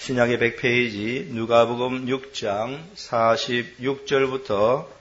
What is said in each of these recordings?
신약의 100페이지 누가복음 6장 46절부터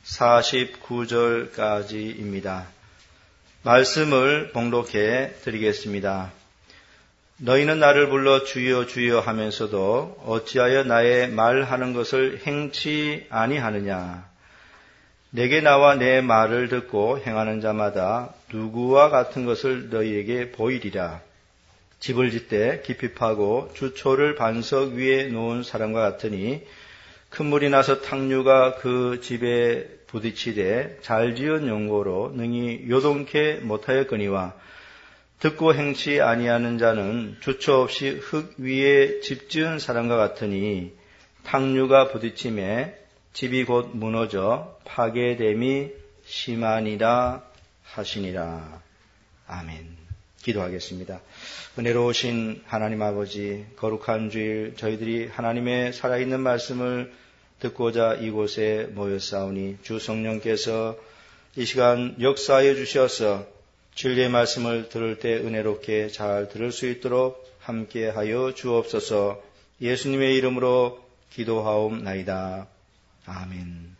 49절까지입니다. 말씀을 봉독해 드리겠습니다. 너희는 나를 불러 주여 주여 하면서도 어찌하여 나의 말하는 것을 행치 아니하느냐. 내게 나와 내 말을 듣고 행하는 자마다 누구와 같은 것을 너희에게 보이리라. 집을 짓되 깊이 파고 주초를 반석 위에 놓은 사람과 같으니 큰 물이 나서 탕류가 그 집에 부딪히되 잘 지은 용고로 능히 요동케 못하였거니와 듣고 행치 아니하는 자는 주초 없이 흙 위에 집 지은 사람과 같으니 탕류가 부딪힘에 집이 곧 무너져 파괴됨이 심하니라 하시니라. 아멘. 기도하겠습니다. 은혜로우신 하나님 아버지, 거룩한 주일 저희들이 하나님의 살아있는 말씀을 듣고자 이곳에 모였사오니 주 성령께서 이 시간 역사하여 주셔서 진리의 말씀을 들을 때 은혜롭게 잘 들을 수 있도록 함께하여 주옵소서. 예수님의 이름으로 기도하옵나이다. 아멘.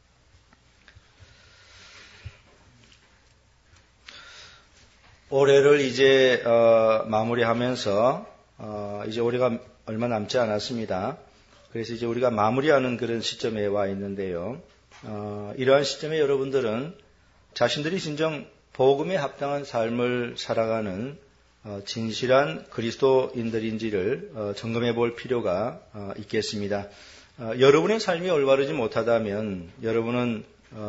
올해를 이제 마무리하면서 이제 올해가 얼마 남지 않았습니다. 그래서 이제 우리가 마무리하는 그런 시점에 와 있는데요. 이러한 시점에 여러분들은 자신들이 진정 복음에 합당한 삶을 살아가는 진실한 그리스도인들인지를 점검해 볼 필요가 있겠습니다. 여러분의 삶이 올바르지 못하다면 여러분은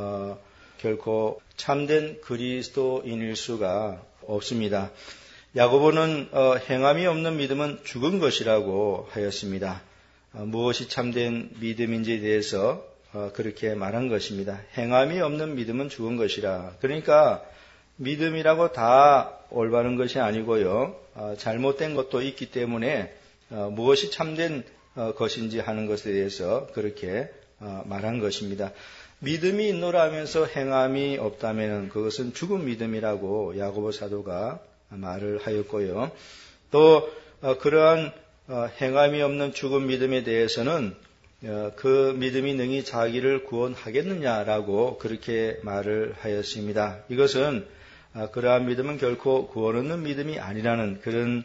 결코 참된 그리스도인일 수가 없습니다. 야고보는 행함이 없는 믿음은 죽은 것이라고 하였습니다. 무엇이 참된 믿음인지에 대해서 그렇게 말한 것입니다. 행함이 없는 믿음은 죽은 것이라. 그러니까 믿음이라고 다 올바른 것이 아니고요. 잘못된 것도 있기 때문에 무엇이 참된 것인지 하는 것에 대해서 그렇게 말한 것입니다. 믿음이 있노라 하면서 행함이 없다면 그것은 죽은 믿음이라고 야고보 사도가 말을 하였고요. 또 그러한 행함이 없는 죽은 믿음에 대해서는 그 믿음이 능히 자기를 구원하겠느냐라고 그렇게 말을 하였습니다. 이것은 그러한 믿음은 결코 구원 얻는 믿음이 아니라는 그런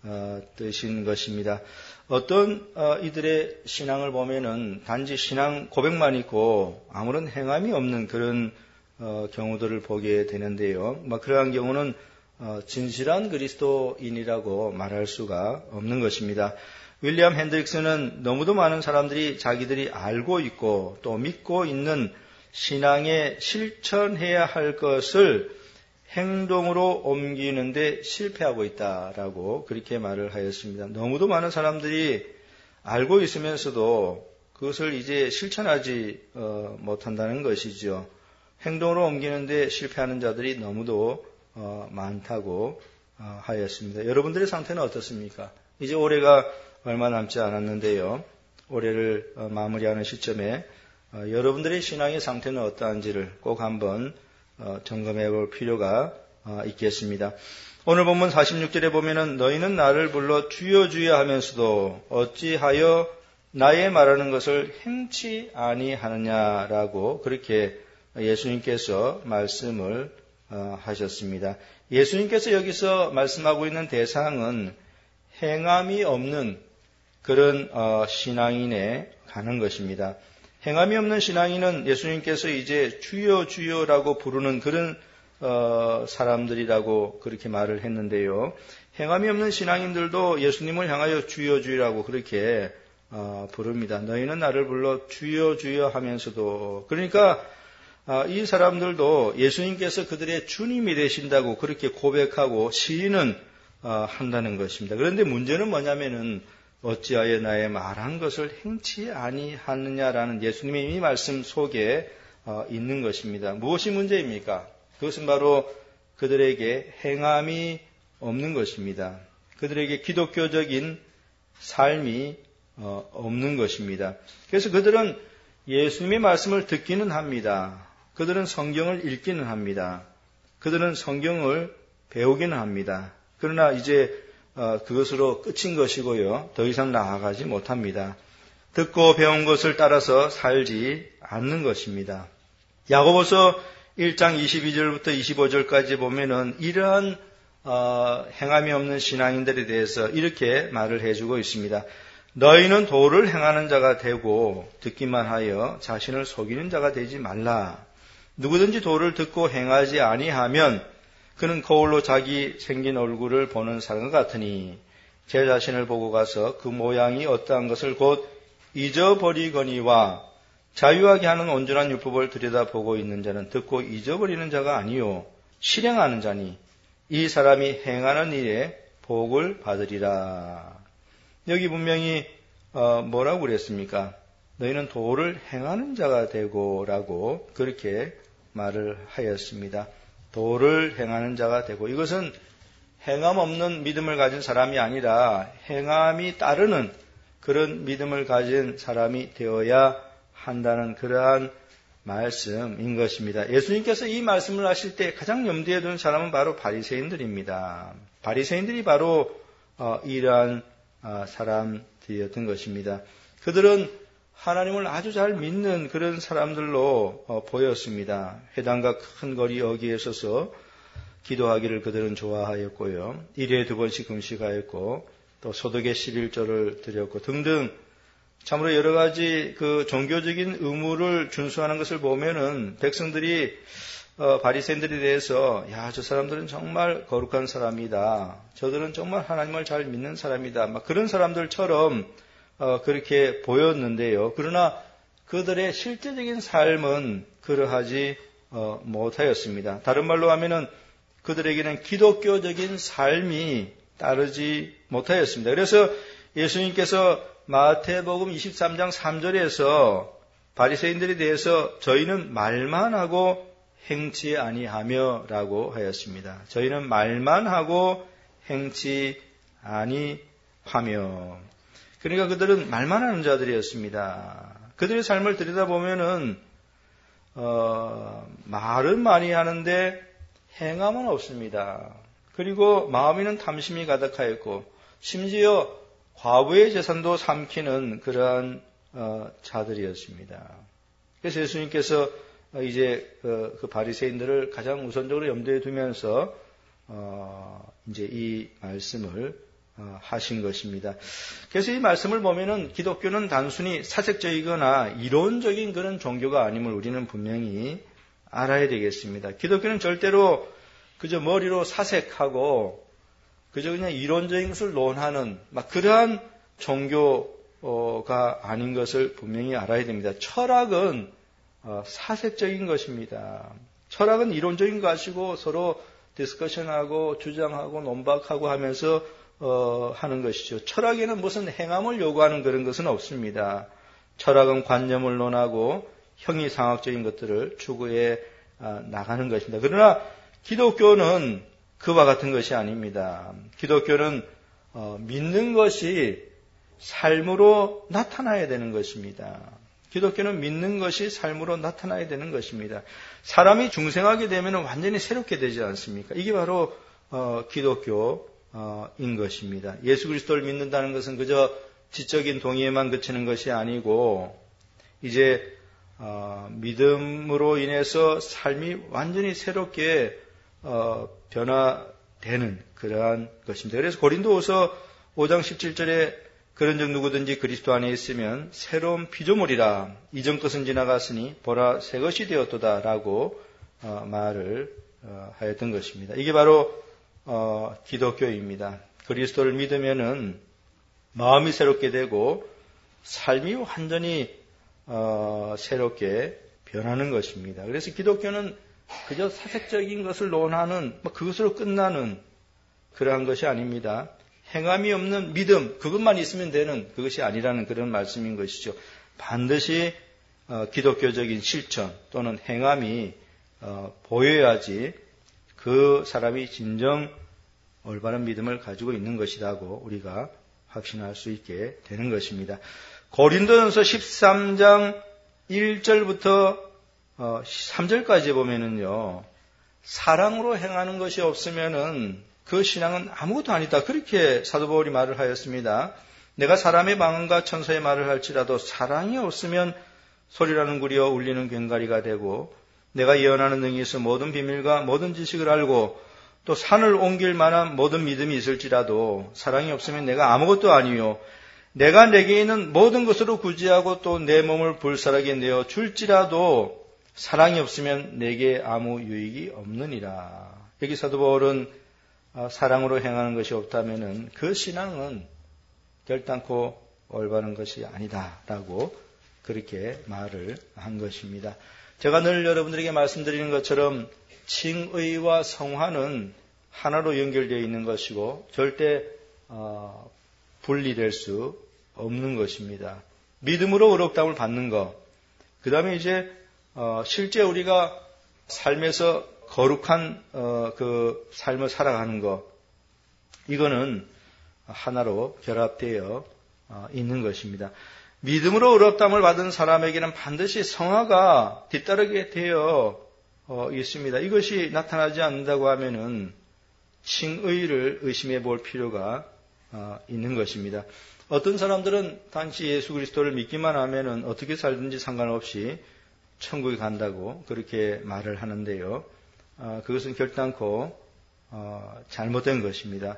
뜻인 것입니다. 어떤 이들의 신앙을 보면은 단지 신앙 고백만 있고 아무런 행함이 없는 그런 경우들을 보게 되는데요. 그러한 경우는 진실한 그리스도인이라고 말할 수가 없는 것입니다. 윌리엄 핸드릭스는 너무도 많은 사람들이 자기들이 알고 있고 또 믿고 있는 신앙에 실천해야 할 것을 행동으로 옮기는데 실패하고 있다라고 그렇게 말을 하였습니다. 너무도 많은 사람들이 알고 있으면서도 그것을 이제 실천하지 못한다는 것이죠. 행동으로 옮기는데 실패하는 자들이 너무도 많다고 하였습니다. 여러분들의 상태는 어떻습니까? 이제 올해가 얼마 남지 않았는데요. 올해를 마무리하는 시점에 여러분들의 신앙의 상태는 어떠한지를 꼭 한번 점검해 볼 필요가 있겠습니다. 오늘 본문 46절에 보면은 너희는 나를 불러 주여 주여 하면서도 어찌하여 나의 말하는 것을 행치 아니하느냐라고 그렇게 예수님께서 말씀을 하셨습니다. 예수님께서 여기서 말씀하고 있는 대상은 행함이 없는 그런 신앙인에 가는 것입니다. 행함이 없는 신앙인은 예수님께서 이제 주여 주여라고 부르는 그런 사람들이라고 그렇게 말을 했는데요. 행함이 없는 신앙인들도 예수님을 향하여 주여 주여라고 그렇게 부릅니다. 너희는 나를 불러 주여 주여 하면서도. 그러니까 이 사람들도 예수님께서 그들의 주님이 되신다고 그렇게 고백하고 시인은 한다는 것입니다. 그런데 문제는 뭐냐면은 어찌하여 나의 말한 것을 행치 아니하느냐라는 예수님의 이 말씀 속에 있는 것입니다. 무엇이 문제입니까? 그것은 바로 그들에게 행함이 없는 것입니다. 그들에게 기독교적인 삶이 없는 것입니다. 그래서 그들은 예수님의 말씀을 듣기는 합니다. 그들은 성경을 읽기는 합니다. 그들은 성경을 배우기는 합니다. 그러나 이제 그것으로 끝인 것이고요. 더 이상 나아가지 못합니다. 듣고 배운 것을 따라서 살지 않는 것입니다. 야고보서 1장 22절부터 25절까지 보면은 이러한 행함이 없는 신앙인들에 대해서 이렇게 말을 해주고 있습니다. 너희는 도를 행하는 자가 되고 듣기만 하여 자신을 속이는 자가 되지 말라. 누구든지 도를 듣고 행하지 아니하면 그는 거울로 자기 생긴 얼굴을 보는 사람과 같으니 제 자신을 보고 가서 그 모양이 어떠한 것을 곧 잊어버리거니와 자유하게 하는 온전한 율법을 들여다보고 있는 자는 듣고 잊어버리는 자가 아니요 실행하는 자니 이 사람이 행하는 일에 복을 받으리라. 여기 분명히 뭐라고 그랬습니까? 너희는 도를 행하는 자가 되고라고 그렇게 말을 하였습니다. 도를 행하는 자가 되고, 이것은 행함 없는 믿음을 가진 사람이 아니라 행함이 따르는 그런 믿음을 가진 사람이 되어야 한다는 그러한 말씀인 것입니다. 예수님께서 이 말씀을 하실 때 가장 염두에 두는 사람은 바로 바리새인들입니다. 바리새인들이 바로 이러한 사람들이었던 것입니다. 그들은 하나님을 아주 잘 믿는 그런 사람들로 보였습니다. 회당과 큰 거리 여기에 서서 기도하기를 그들은 좋아하였고요. 1회에 2번씩 금식하였고 또 소득의 11조를 드렸고 등등 참으로 여러 가지 그 종교적인 의무를 준수하는 것을 보면은 백성들이 바리새인들에 대해서 야, 저 사람들은 정말 거룩한 사람이다. 저들은 정말 하나님을 잘 믿는 사람이다. 막 그런 사람들처럼 그렇게 보였는데요. 그러나 그들의 실제적인 삶은 그러하지 못하였습니다. 다른 말로 하면은 그들에게는 기독교적인 삶이 따르지 못하였습니다. 그래서 예수님께서 마태복음 23장 3절에서 바리새인들에 대해서 저희는 말만 하고 행치 아니하며 라고 하였습니다. 저희는 말만 하고 행치 아니하며. 그러니까 그들은 말만 하는 자들이었습니다. 그들의 삶을 들여다보면은 말은 많이 하는데 행함은 없습니다. 그리고 마음에는 탐심이 가득하였고 심지어 과부의 재산도 삼키는 그러한 자들이었습니다. 그래서 예수님께서 이제 그 바리새인들을 가장 우선적으로 염두에 두면서 이제 이 말씀을 하신 것입니다. 그래서 이 말씀을 보면은 기독교는 단순히 사색적이거나 이론적인 그런 종교가 아님을 우리는 분명히 알아야 되겠습니다. 기독교는 절대로 그저 머리로 사색하고 그저 그냥 이론적인 것을 논하는 막 그러한 종교가 아닌 것을 분명히 알아야 됩니다. 철학은 사색적인 것입니다. 철학은 이론적인 것이고 서로 디스커션하고 주장하고 논박하고 하면서 하는 것이죠. 철학에는 무슨 행함을 요구하는 그런 것은 없습니다. 철학은 관념을 논하고 형이상학적인 것들을 추구해 나가는 것입니다. 그러나 기독교는 그와 같은 것이 아닙니다. 기독교는 믿는 것이 삶으로 나타나야 되는 것입니다. 기독교는 믿는 것이 삶으로 나타나야 되는 것입니다. 사람이 중생하게 되면 완전히 새롭게 되지 않습니까? 이게 바로 기독교인 것입니다. 예수 그리스도를 믿는다는 것은 그저 지적인 동의에만 그치는 것이 아니고 이제 믿음으로 인해서 삶이 완전히 새롭게 변화되는 그러한 것입니다. 그래서 고린도후서 5장 17절에 그런즉 누구든지 그리스도 안에 있으면 새로운 피조물이라 이전 것은 지나갔으니 보라 새 것이 되었도다 라고 말을 하였던 것입니다. 이게 바로 기독교입니다. 그리스도를 믿으면은 마음이 새롭게 되고 삶이 완전히 새롭게 변하는 것입니다. 그래서 기독교는 그저 사색적인 것을 논하는 그것으로 끝나는 그러한 것이 아닙니다. 행함이 없는 믿음, 그것만 있으면 되는 그것이 아니라는 그런 말씀인 것이죠. 반드시 기독교적인 실천 또는 행함이 보여야지 그 사람이 진정 올바른 믿음을 가지고 있는 것이라고 우리가 확신할 수 있게 되는 것입니다. 고린도전서 13장 1절부터 3절까지 보면은요, 사랑으로 행하는 것이 없으면은 그 신앙은 아무것도 아니다. 그렇게 사도 바울이 말을 하였습니다. 내가 사람의 방언과 천사의 말을 할지라도 사랑이 없으면 소리라는 구리와 울리는 꽹과리가 되고 내가 예언하는 능이 있어 모든 비밀과 모든 지식을 알고 또 산을 옮길 만한 모든 믿음이 있을지라도 사랑이 없으면 내가 아무것도 아니요 내가 내게 있는 모든 것으로 구제하고 또 내 몸을 불사르게 내어 줄지라도 사랑이 없으면 내게 아무 유익이 없느니라. 여기 사도 바울은 사랑으로 행하는 것이 없다면은 그 신앙은 결단코 올바른 것이 아니다라고 그렇게 말을 한 것입니다. 제가 늘 여러분들에게 말씀드리는 것처럼 칭의와 성화는 하나로 연결되어 있는 것이고 절대 분리될 수 없는 것입니다. 믿음으로 의롭다함을 받는 것, 그 다음에 이제 실제 우리가 삶에서 거룩한 그 삶을 살아가는 것, 이거는 하나로 결합되어 있는 것입니다. 믿음으로 의롭다함을 받은 사람에게는 반드시 성화가 뒤따르게 되어 있습니다. 이것이 나타나지 않는다고 하면은 칭의를 의심해 볼 필요가 있는 것입니다. 어떤 사람들은 단지 예수 그리스도를 믿기만 하면은 어떻게 살든지 상관없이 천국에 간다고 그렇게 말을 하는데요. 그것은 결단코 잘못된 것입니다.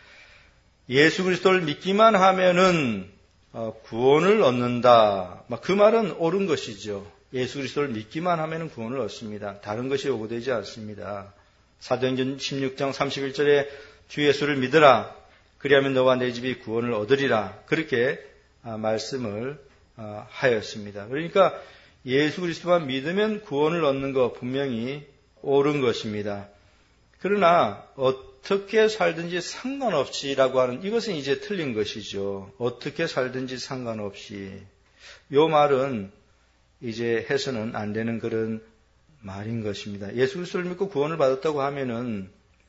예수 그리스도를 믿기만 하면은 구원을 얻는다. 그 말은 옳은 것이죠. 예수 그리스도를 믿기만 하면은 구원을 얻습니다. 다른 것이 요구되지 않습니다. 사도행전 16장 31절에 주 예수를 믿으라. 그리하면 너와 내 집이 구원을 얻으리라. 그렇게 말씀을 하였습니다. 그러니까 예수 그리스도만 믿으면 구원을 얻는 것 분명히 옳은 것입니다. 그러나 어떻게 살든지 상관없이라고 하는 이것은 이제 틀린 것이죠. 어떻게 살든지 상관없이. 이 말은 이제 해서는 안 되는 그런 말인 것입니다. 예수 그리스도를 믿고 구원을 받았다고 하면은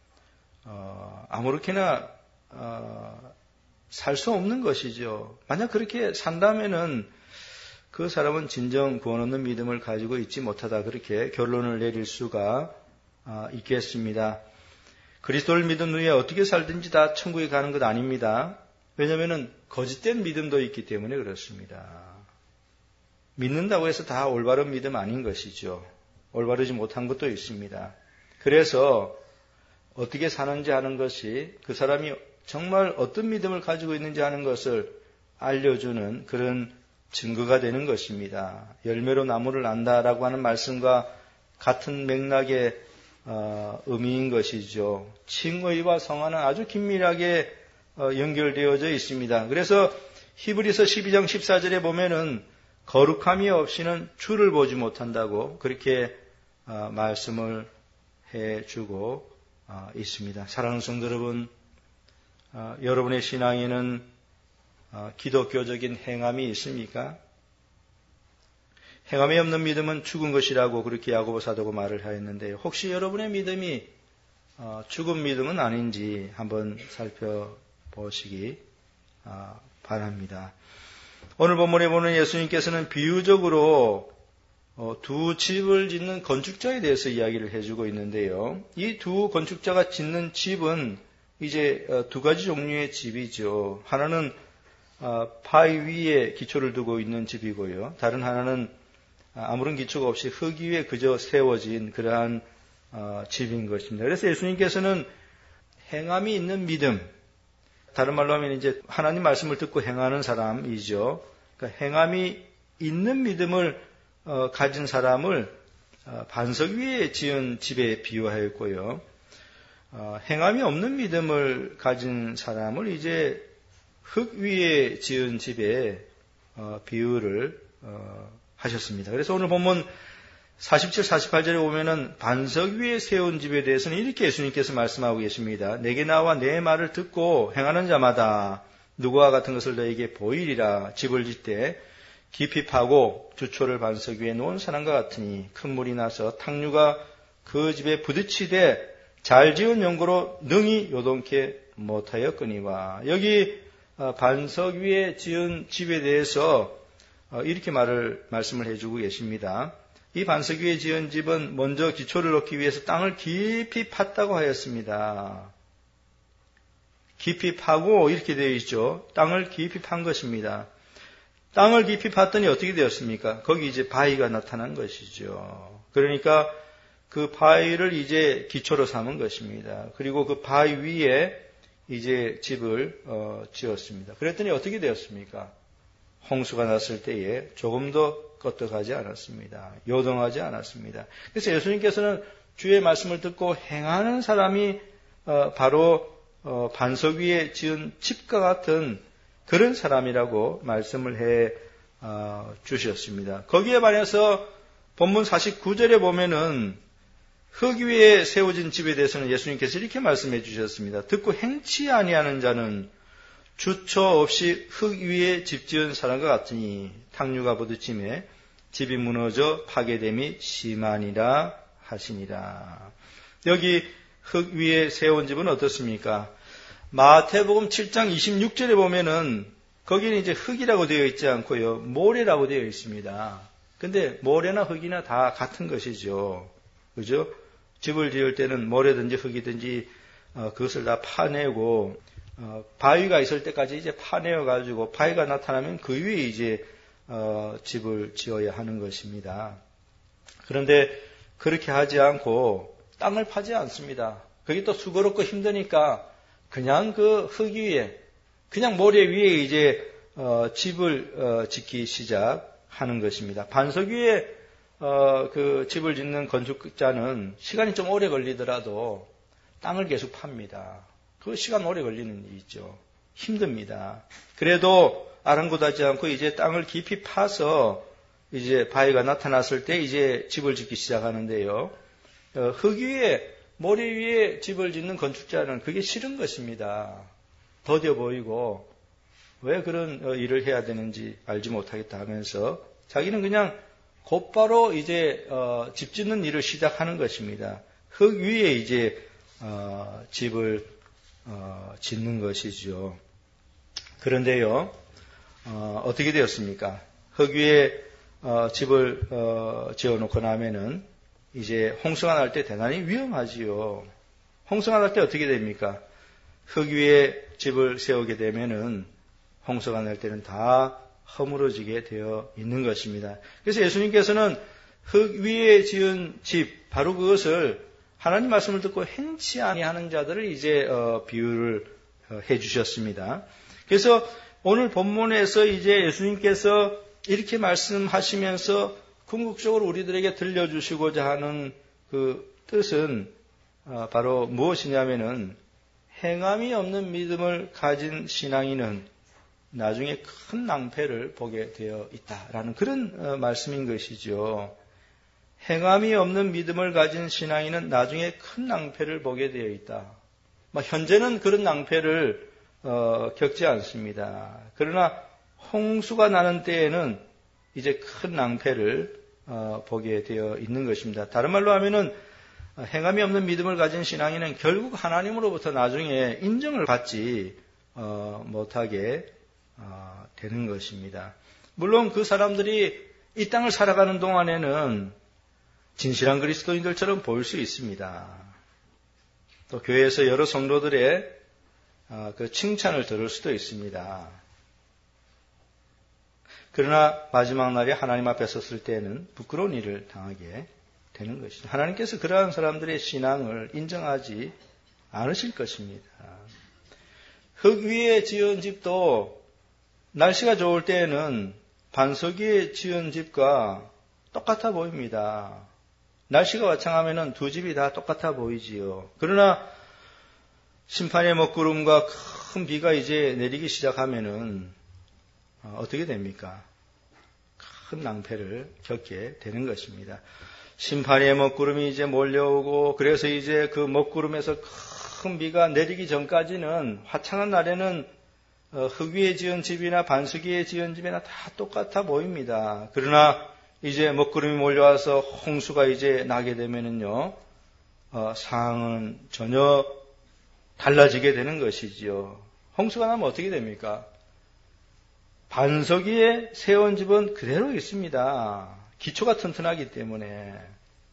아무렇게나 살 수 없는 것이죠. 만약 그렇게 산다면은 그 사람은 진정 구원 얻는 믿음을 가지고 있지 못하다. 그렇게 결론을 내릴 수가 있겠습니다. 그리스도를 믿은 후에 어떻게 살든지 다 천국에 가는 것 아닙니다. 왜냐하면 거짓된 믿음도 있기 때문에 그렇습니다. 믿는다고 해서 다 올바른 믿음 아닌 것이죠. 올바르지 못한 것도 있습니다. 그래서 어떻게 사는지 하는 것이 그 사람이 정말 어떤 믿음을 가지고 있는지 하는 것을 알려주는 그런 증거가 되는 것입니다. 열매로 나무를 안다라고 하는 말씀과 같은 맥락의 의미인 것이죠. 칭의와 성화는 아주 긴밀하게 연결되어져 있습니다. 그래서 히브리서 12장 14절에 보면은 거룩함이 없이는 주를 보지 못한다고 그렇게 말씀을 해주고 있습니다. 사랑하는 성도 여러분, 여러분의 신앙에는 기독교적인 행함이 있습니까? 행함이 없는 믿음은 죽은 것이라고 그렇게 야고보 사도가 말을 하였는데요. 혹시 여러분의 믿음이 죽은 믿음은 아닌지 한번 살펴보시기 바랍니다. 오늘 본문에 보는 예수님께서는 비유적으로 두 집을 짓는 건축자에 대해서 이야기를 해주고 있는데요. 이 두 건축자가 짓는 집은 이제 두 가지 종류의 집이죠. 하나는 바위 위에 기초를 두고 있는 집이고요. 다른 하나는 아무런 기초가 없이 흙 위에 그저 세워진 그러한 집인 것입니다. 그래서 예수님께서는 행함이 있는 믿음, 다른 말로 하면 이제 하나님 말씀을 듣고 행하는 사람이죠. 그러니까 행함이 있는 믿음을 가진 사람을 반석 위에 지은 집에 비유하였고요. 행함이 없는 믿음을 가진 사람을 이제 흙 위에 지은 집에 비유를 하셨습니다. 그래서 오늘 본문 47, 48절에 보면은 반석 위에 세운 집에 대해서는 이렇게 예수님께서 말씀하고 계십니다. 내게 나와 내 말을 듣고 행하는 자마다 누구와 같은 것을 너에게 보이리라. 집을 짓되 깊이 파고 주초를 반석 위에 놓은 사람과 같으니 큰 물이 나서 탕류가 그 집에 부딪히되 잘 지은 연고로 능히 요동케 못하였거니와. 여기 반석 위에 지은 집에 대해서 이렇게 말씀을 해주고 계십니다. 이 반석 위에 지은 집은 먼저 기초를 놓기 위해서 땅을 깊이 팠다고 하였습니다. 깊이 파고 이렇게 되어 있죠. 땅을 깊이 판 것입니다. 땅을 깊이 팠더니 어떻게 되었습니까? 거기 이제 바위가 나타난 것이죠. 그러니까 그 바위를 이제 기초로 삼은 것입니다. 그리고 그 바위 위에 이제 집을 지었습니다. 그랬더니 어떻게 되었습니까? 홍수가 났을 때에 조금도 껐떡하지 않았습니다. 요동하지 않았습니다. 그래서 예수님께서는 주의 말씀을 듣고 행하는 사람이 바로 반석 위에 지은 집과 같은 그런 사람이라고 말씀을 해 주셨습니다. 거기에 반해서 본문 49절에 보면은 흙 위에 세워진 집에 대해서는 예수님께서 이렇게 말씀해 주셨습니다. 듣고 행치 아니하는 자는 주처 없이 흙 위에 집 지은 사람과 같으니 탕류가 부딪힘에 집이 무너져 파괴됨이 심하니라 하시니라. 여기 흙 위에 세운 집은 어떻습니까? 마태복음 7장 26절에 보면은 거기는 이제 흙이라고 되어 있지 않고요. 모래라고 되어 있습니다. 근데 모래나 흙이나 다 같은 것이죠. 그죠? 집을 지을 때는 모래든지 흙이든지 그것을 다 파내고 바위가 있을 때까지 이제 파내어 가지고 바위가 나타나면 그 위에 이제 집을 지어야 하는 것입니다. 그런데 그렇게 하지 않고 땅을 파지 않습니다. 그게 또 수고롭고 힘드니까 그냥 그 흙 위에, 그냥 모래 위에 이제 집을 짓기 시작하는 것입니다. 반석 위에 그 집을 짓는 건축자는 시간이 좀 오래 걸리더라도 땅을 계속 팝니다. 그 시간 오래 걸리는 일이죠. 힘듭니다. 그래도 아랑곳하지 않고 이제 땅을 깊이 파서 이제 바위가 나타났을 때 이제 집을 짓기 시작하는데요. 흙 위에, 모래 위에 집을 짓는 건축자는 그게 싫은 것입니다. 더뎌 보이고 왜 그런 일을 해야 되는지 알지 못하겠다 하면서 자기는 그냥 곧바로 이제 집 짓는 일을 시작하는 것입니다. 흙 위에 이제 집을 짓는 것이죠. 그런데요, 어떻게 되었습니까? 흙 위에 집을 지어놓고 나면은 이제 홍수가 날 때 대단히 위험하지요. 홍수가 날 때 어떻게 됩니까? 흙 위에 집을 세우게 되면은 홍수가 날 때는 다 허물어지게 되어 있는 것입니다. 그래서 예수님께서는 흙 위에 지은 집, 바로 그것을 하나님 말씀을 듣고 행치 아니하는 자들을 이제 비유를 해 주셨습니다. 그래서 오늘 본문에서 이제 예수님께서 이렇게 말씀하시면서 궁극적으로 우리들에게 들려주시고자 하는 그 뜻은 바로 무엇이냐면은 행함이 없는 믿음을 가진 신앙인은 나중에 큰 낭패를 보게 되어 있다라는 그런 말씀인 것이죠. 행함이 없는 믿음을 가진 신앙인은 나중에 큰 낭패를 보게 되어 있다. 현재는 그런 낭패를 겪지 않습니다. 그러나 홍수가 나는 때에는 이제 큰 낭패를 보게 되어 있는 것입니다. 다른 말로 하면은 행함이 없는 믿음을 가진 신앙인은 결국 하나님으로부터 나중에 인정을 받지 못하게 되는 것입니다. 물론 그 사람들이 이 땅을 살아가는 동안에는 진실한 그리스도인들처럼 보일 수 있습니다. 또 교회에서 여러 성도들의 그 칭찬을 들을 수도 있습니다. 그러나 마지막 날에 하나님 앞에 섰을 때에는 부끄러운 일을 당하게 되는 것이죠. 하나님께서 그러한 사람들의 신앙을 인정하지 않으실 것입니다. 흙 위에 지은 집도 날씨가 좋을 때에는 반석 위에 지은 집과 똑같아 보입니다. 날씨가 화창하면 두 집이 다 똑같아 보이지요. 그러나 심판의 먹구름과 큰 비가 이제 내리기 시작하면은 어떻게 됩니까? 큰 낭패를 겪게 되는 것입니다. 심판의 먹구름이 이제 몰려오고 그래서 이제 그 먹구름에서 큰 비가 내리기 전까지는 화창한 날에는 흙 위에 지은 집이나 반석 위에 지은 집이나 다 똑같아 보입니다. 그러나 이제 먹구름이 몰려와서 홍수가 이제 나게 되면은요, 상황은 전혀 달라지게 되는 것이지요. 홍수가 나면 어떻게 됩니까? 반석 위에 세운 집은 그대로 있습니다. 기초가 튼튼하기 때문에.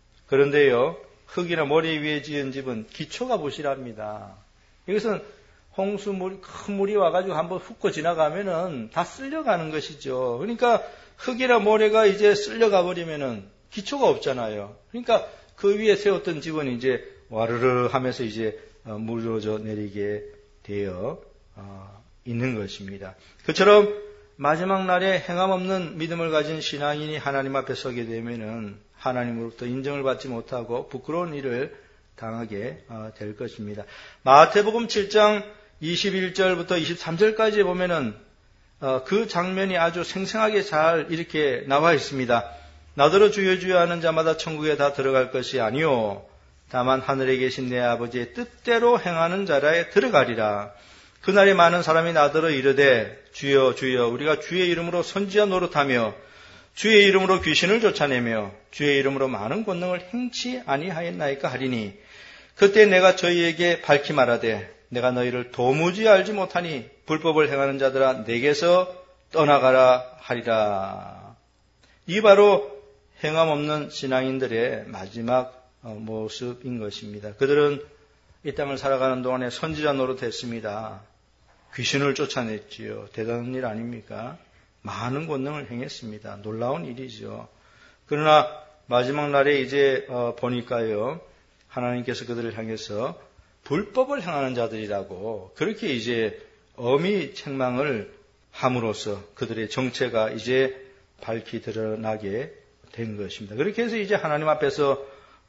그런데요, 흙이나 모래 위에 지은 집은 기초가 부실합니다. 이것은 홍수물이, 큰 물이 와가지고 한번 훑고 지나가면은 다 쓸려가는 것이죠. 그러니까 흙이나 모래가 이제 쓸려가 버리면은 기초가 없잖아요. 그러니까 그 위에 세웠던 집은 이제 와르르 하면서 이제 무너져 내리게 되어 있는 것입니다. 그처럼 마지막 날에 행함 없는 믿음을 가진 신앙인이 하나님 앞에 서게 되면은 하나님으로부터 인정을 받지 못하고 부끄러운 일을 당하게 될 것입니다. 마태복음 7장 21절부터 23절까지 보면은 그 장면이 아주 생생하게 잘 이렇게 나와 있습니다. 나더러 주여 주여 하는 자마다 천국에 다 들어갈 것이 아니요 다만 하늘에 계신 내 아버지의 뜻대로 행하는 자라에 들어가리라. 그날에 많은 사람이 나더러 이르되 주여 주여 우리가 주의 이름으로 선지자 노릇하며 주의 이름으로 귀신을 쫓아내며 주의 이름으로 많은 권능을 행치 아니하였나이까 하리니 그때 내가 저희에게 밝히 말하되 내가 너희를 도무지 알지 못하니 불법을 행하는 자들아 내게서 떠나가라 하리라. 이 바로 행함 없는 신앙인들의 마지막 모습인 것입니다. 그들은 이 땅을 살아가는 동안에 선지자 노릇했습니다. 귀신을 쫓아냈지요. 대단한 일 아닙니까? 많은 권능을 행했습니다. 놀라운 일이죠. 그러나 마지막 날에 이제 보니까요. 하나님께서 그들을 향해서 불법을 행하는 자들이라고 그렇게 이제 엄히 책망을 함으로써 그들의 정체가 이제 밝히 드러나게 된 것입니다. 그렇게 해서 이제 하나님 앞에서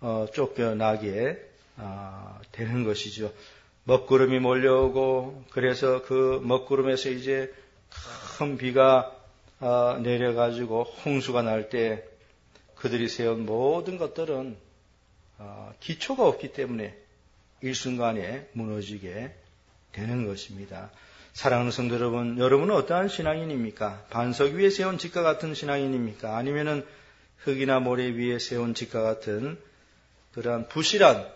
쫓겨나게 되는 것이죠. 먹구름이 몰려오고 그래서 그 먹구름에서 이제 큰 비가 내려가지고 홍수가 날 때 그들이 세운 모든 것들은 기초가 없기 때문에 일순간에 무너지게 되는 것입니다. 사랑하는 성도 여러분, 여러분은 어떠한 신앙인입니까? 반석 위에 세운 집과 같은 신앙인입니까? 아니면은 흙이나 모래 위에 세운 집과 같은 그러한 부실한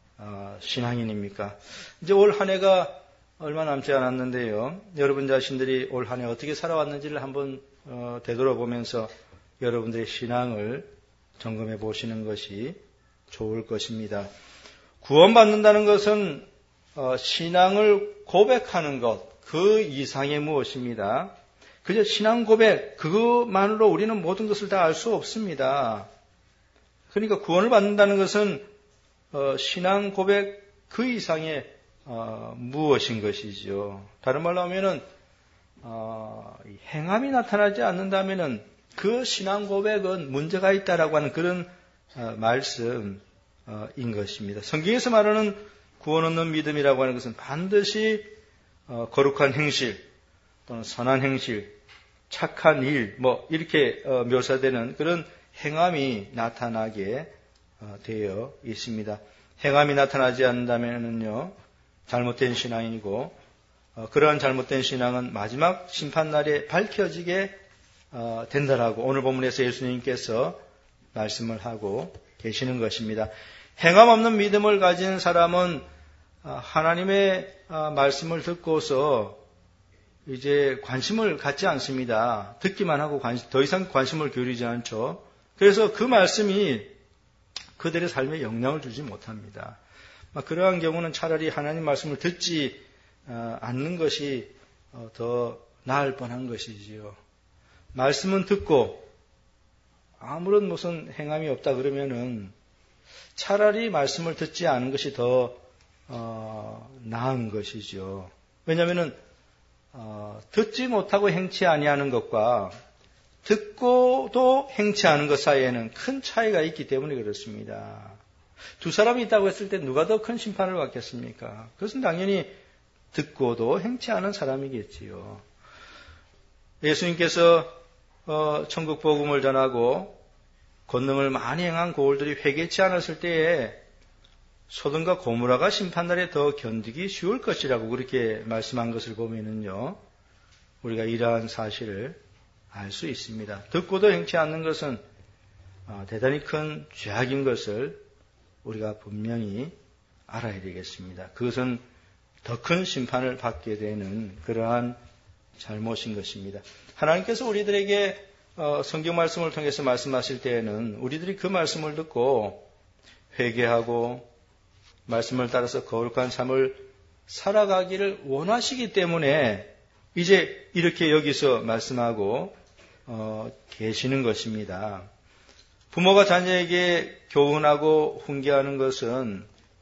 신앙인입니까? 이제 올 한 해가 얼마 남지 않았는데요. 여러분 자신들이 올 한 해 어떻게 살아왔는지를 한번 되돌아보면서 여러분들의 신앙을 점검해 보시는 것이 좋을 것입니다. 구원받는다는 것은 신앙을 고백하는 것, 그 이상의 무엇입니다. 그저 신앙 고백, 그것만으로 우리는 모든 것을 다 알 수 없습니다. 그러니까 구원을 받는다는 것은 신앙 고백 그 이상의 무엇인 것이죠. 다른 말로 하면은 행함이 나타나지 않는다면은 그 신앙 고백은 문제가 있다라고 하는 그런 말씀인 것입니다. 성경에서 말하는 구원 얻는 믿음이라고 하는 것은 반드시 거룩한 행실 또는 선한 행실, 착한 일, 이렇게 묘사되는 그런 행함이 나타나게 되어 있습니다. 행함이 나타나지 않는다면요, 잘못된 신앙이고, 그러한 잘못된 신앙은 마지막 심판날에 밝혀지게 된다라고 오늘 본문에서 예수님께서 말씀을 하고 계시는 것입니다. 행함 없는 믿음을 가진 사람은 하나님의 말씀을 듣고서 이제 관심을 갖지 않습니다. 듣기만 하고 더 이상 관심을 기울이지 않죠. 그래서 그 말씀이 그들의 삶에 영향을 주지 못합니다. 그러한 경우는 차라리 하나님 말씀을 듣지 않는 것이 더 나을 뻔한 것이지요. 말씀은 듣고 아무런 무슨 행함이 없다 그러면은 차라리 말씀을 듣지 않은 것이 더 나은 것이죠. 왜냐하면은 듣지 못하고 행치 아니하는 것과 듣고도 행치 않은 것 사이에는 큰 차이가 있기 때문에 그렇습니다. 두 사람이 있다고 했을 때 누가 더 큰 심판을 받겠습니까? 그것은 당연히 듣고도 행치 않은 사람이겠지요. 예수님께서 천국 복음을 전하고 권능을 많이 행한 고울들이 회개치 않았을 때에 소돔과 고모라가 심판날에 더 견디기 쉬울 것이라고 그렇게 말씀한 것을 보면은요, 우리가 이러한 사실을 알 수 있습니다. 듣고도 행치 않는 것은 대단히 큰 죄악인 것을 우리가 분명히 알아야 되겠습니다. 그것은 더 큰 심판을 받게 되는 그러한 잘못인 것입니다. 하나님께서 우리들에게 성경 말씀을 통해서 말씀하실 때에는 우리들이 그 말씀을 듣고 회개하고 말씀을 따라서 거룩한 삶을 살아가기를 원하시기 때문에 이제 이렇게 여기서 말씀하고 계시는 것입니다. 부모가 자녀에게 교훈하고 훈계하는 것은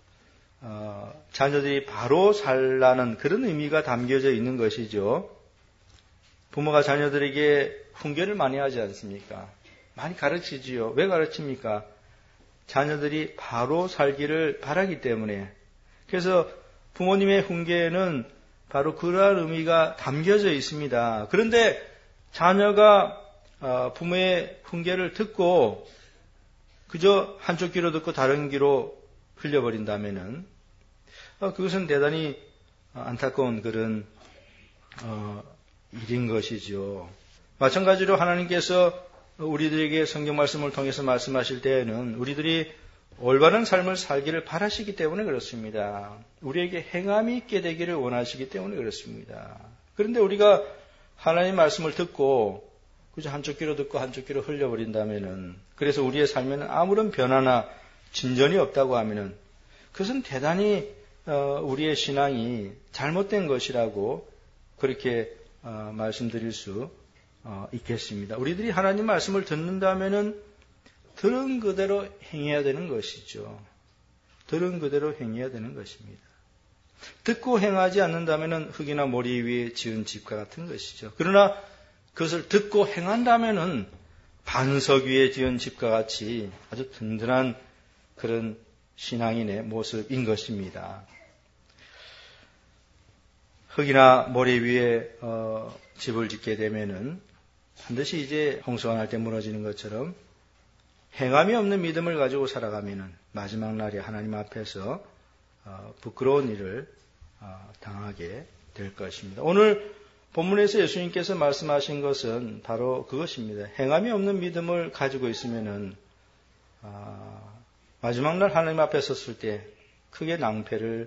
자녀들이 바로 살라는 그런 의미가 담겨져 있는 것이죠. 부모가 자녀들에게 훈계를 많이 하지 않습니까? 많이 가르치지요. 왜 가르칩니까? 자녀들이 바로 살기를 바라기 때문에. 그래서 부모님의 훈계에는 바로 그러한 의미가 담겨져 있습니다. 그런데 자녀가 부모의 훈계를 듣고 그저 한쪽 귀로 듣고 다른 귀로 흘려버린다면은 그것은 대단히 안타까운 그런 일인 것이죠. 마찬가지로 하나님께서 우리들에게 성경 말씀을 통해서 말씀하실 때에는 우리들이 올바른 삶을 살기를 바라시기 때문에 그렇습니다. 우리에게 행함이 있게 되기를 원하시기 때문에 그렇습니다. 그런데 우리가 하나님 말씀을 듣고 그저 한쪽 귀로 듣고 한쪽 귀로 흘려버린다면은, 그래서 우리의 삶에는 아무런 변화나 진전이 없다고 하면은 그것은 대단히 우리의 신앙이 잘못된 것이라고 그렇게 말씀드릴 수 있겠습니다. 우리들이 하나님 말씀을 듣는다면은 들은 그대로 행해야 되는 것이죠. 들은 그대로 행해야 되는 것입니다. 듣고 행하지 않는다면은 흙이나 모리 위에 지은 집과 같은 것이죠. 그러나 그것을 듣고 행한다면은 반석 위에 지은 집과 같이 아주 든든한 그런 신앙인의 모습인 것입니다. 흙이나 모래 위에 집을 짓게 되면은 반드시 이제 홍수가 날 때 무너지는 것처럼 행함이 없는 믿음을 가지고 살아가면은 마지막 날에 하나님 앞에서 부끄러운 일을 당하게 될 것입니다. 오늘 본문에서 예수님께서 말씀하신 것은 바로 그것입니다. 행함이 없는 믿음을 가지고 있으면은 마지막 날 하나님 앞에 섰을 때 크게 낭패를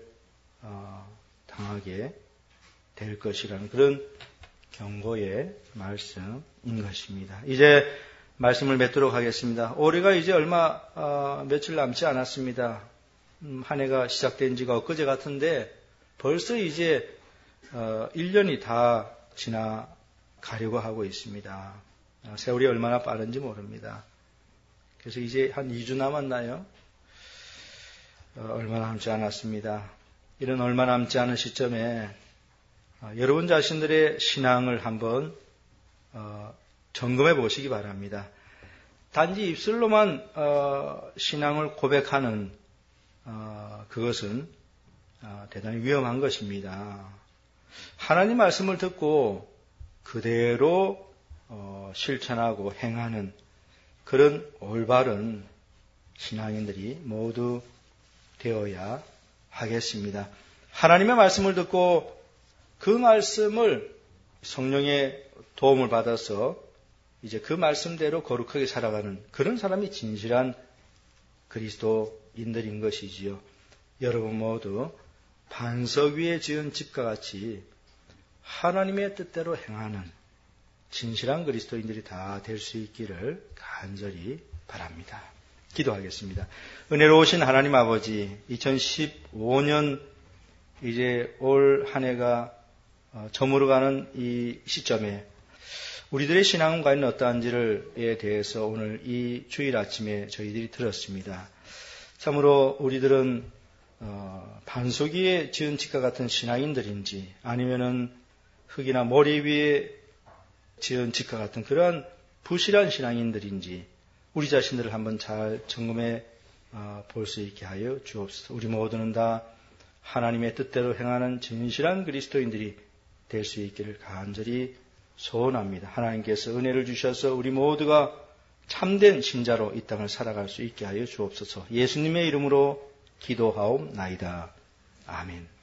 당하게 될 것이라는 그런 경고의 말씀인 것입니다. 이제 말씀을 맺도록 하겠습니다. 올해가 이제 며칠 남지 않았습니다. 한 해가 시작된 지가 엊그제 같은데 벌써 이제 1년이 다 지나가려고 하고 있습니다. 세월이 얼마나 빠른지 모릅니다. 그래서 이제 한 2주 남았나요? 얼마 남지 않았습니다. 이런 얼마 남지 않은 시점에 여러분 자신들의 신앙을 한번 점검해 보시기 바랍니다. 단지 입술로만 신앙을 고백하는 그것은 대단히 위험한 것입니다. 하나님 말씀을 듣고 그대로 실천하고 행하는 그런 올바른 신앙인들이 모두 되어야 하겠습니다. 하나님의 말씀을 듣고 그 말씀을 성령의 도움을 받아서 이제 그 말씀대로 거룩하게 살아가는 그런 사람이 진실한 그리스도인들인 것이지요. 여러분 모두 반석 위에 지은 집과 같이 하나님의 뜻대로 행하는 진실한 그리스도인들이 다 될 수 있기를 간절히 바랍니다. 기도하겠습니다. 은혜로우신 하나님 아버지, 2015년 이제 올 한 해가 저물어가는 이 시점에 우리들의 신앙은 과연 어떠한지에 대해서 오늘 이 주일 아침에 저희들이 들었습니다. 참으로 우리들은 반석 위에 지은 집과 같은 신앙인들인지 아니면은 흙이나 모래 위에 지은 집과 같은 그러한 부실한 신앙인들인지 우리 자신들을 한번 잘 점검해 볼 수 있게 하여 주옵소서. 우리 모두는 다 하나님의 뜻대로 행하는 진실한 그리스도인들이 될 수 있기를 간절히 소원합니다. 하나님께서 은혜를 주셔서 우리 모두가 참된 신자로 이 땅을 살아갈 수 있게 하여 주옵소서. 예수님의 이름으로 기도하옵나이다. 아멘.